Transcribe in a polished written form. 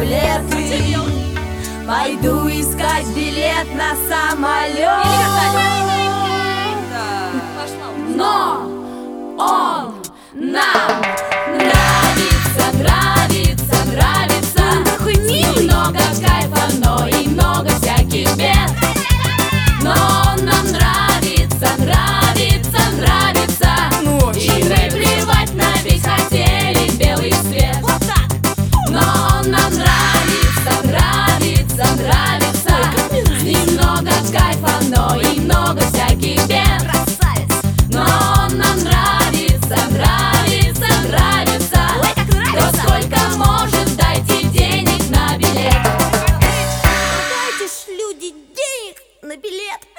амулеты. Пойду искать билет на самолет. Но он нам нравится, нравится, нравится. Такой милый. Много кайфа, но и много всяких бед. Но он нам нравится, нравится, нравится. И мы плевать на весь хотели белый свет. Вот так. Но он нам нравится, нравится, нравится. С ним много кайфа, но и много всяких бед. Красавец. Но он нам нравится, нравится, нравится. Ой, как Да нравится. сколько может, дайте денег на билет. Дайте ж, люди, денег на билет.